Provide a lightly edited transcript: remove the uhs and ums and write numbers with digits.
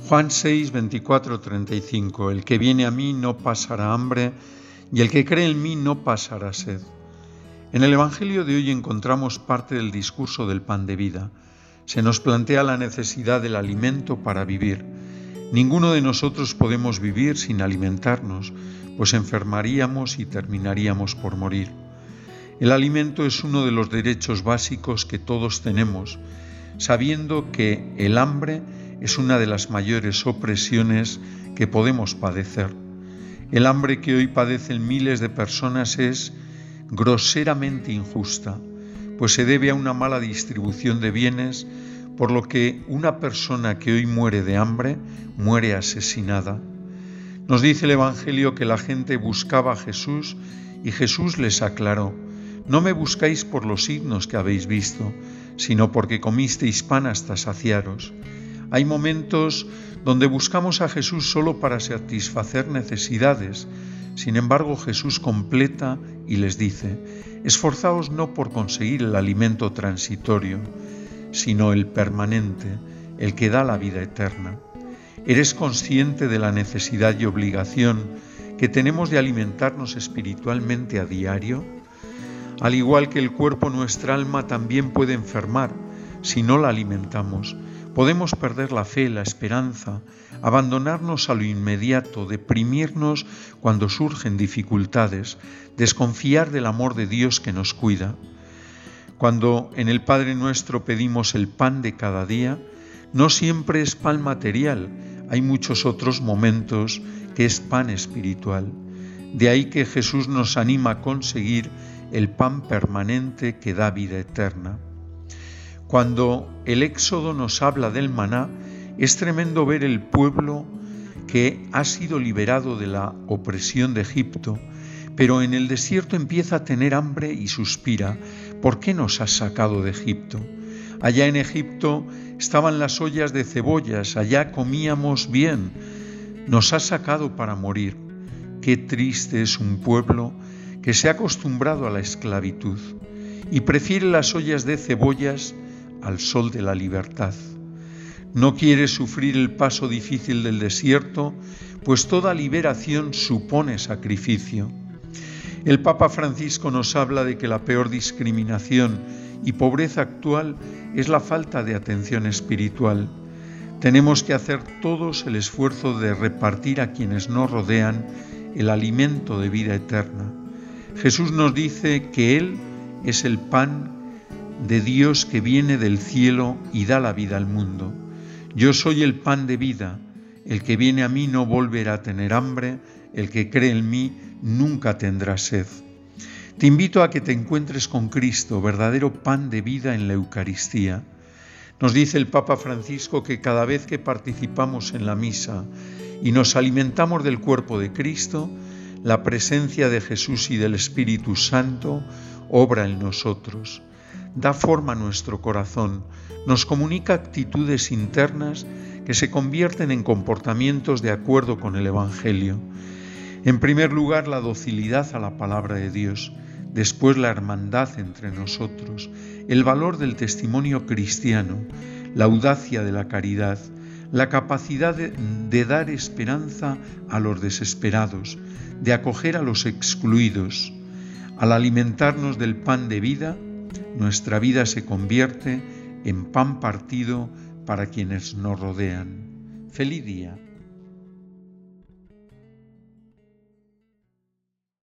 Juan 6, 24, 35. El que viene a mí no pasará hambre, y el que cree en mí no pasará sed. En el Evangelio de hoy encontramos parte del discurso del pan de vida. Se nos plantea la necesidad del alimento para vivir. Ninguno de nosotros podemos vivir sin alimentarnos, pues enfermaríamos y terminaríamos por morir. El alimento es uno de los derechos básicos que todos tenemos, sabiendo que el hambre es una de las mayores opresiones que podemos padecer. El hambre que hoy padecen miles de personas es groseramente injusta, pues se debe a una mala distribución de bienes, por lo que una persona que hoy muere de hambre muere asesinada. Nos dice el Evangelio que la gente buscaba a Jesús y Jesús les aclaró: no me buscáis por los signos que habéis visto, sino porque comisteis pan hasta saciaros. Hay momentos donde buscamos a Jesús solo para satisfacer necesidades. Sin embargo, Jesús completa y les dice: esforzaos no por conseguir el alimento transitorio, sino el permanente, el que da la vida eterna. ¿Eres consciente de la necesidad y obligación que tenemos de alimentarnos espiritualmente a diario? Al igual que el cuerpo, nuestra alma también puede enfermar si no la alimentamos. Podemos perder la fe, la esperanza, abandonarnos a lo inmediato, deprimirnos cuando surgen dificultades, desconfiar del amor de Dios que nos cuida. Cuando en el Padre Nuestro pedimos el pan de cada día, no siempre es pan material, hay muchos otros momentos que es pan espiritual. De ahí que Jesús nos anima a conseguir el pan permanente que da vida eterna. Cuando el Éxodo nos habla del maná, es tremendo ver el pueblo que ha sido liberado de la opresión de Egipto, pero en el desierto empieza a tener hambre y suspira: ¿por qué nos has sacado de Egipto? Allá en Egipto estaban las ollas de cebollas, allá comíamos bien, nos has sacado para morir. Qué triste es un pueblo que se ha acostumbrado a la esclavitud y prefiere las ollas de cebollas al sol de la libertad. No quiere sufrir el paso difícil del desierto, pues toda liberación supone sacrificio. El Papa Francisco nos habla de que la peor discriminación y pobreza actual es la falta de atención espiritual. Tenemos que hacer todos el esfuerzo de repartir a quienes nos rodean el alimento de vida eterna. Jesús nos dice que Él es el pan de Dios que viene del cielo y da la vida al mundo. Yo soy el pan de vida. El que viene a mí no volverá a tener hambre. El que cree en mí nunca tendrá sed. Te invito a que te encuentres con Cristo, verdadero pan de vida en la Eucaristía. Nos dice el Papa Francisco que cada vez que participamos en la misa y nos alimentamos del cuerpo de Cristo, la presencia de Jesús y del Espíritu Santo obra en nosotros. Da forma a nuestro corazón, nos comunica actitudes internas que se convierten en comportamientos de acuerdo con el Evangelio. En primer lugar, la docilidad a la palabra de Dios, después la hermandad entre nosotros, el valor del testimonio cristiano, la audacia de la caridad, la capacidad de dar esperanza a los desesperados, de acoger a los excluidos. Al alimentarnos del pan de vida, nuestra vida se convierte en pan partido para quienes nos rodean. ¡Feliz día!